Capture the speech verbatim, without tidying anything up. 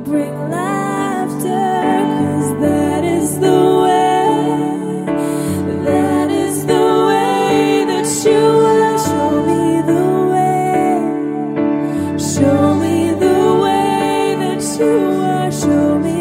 bring laughter, 'cause that is the way, that is the way that you are. Show me the way, show me the way that you are. Show me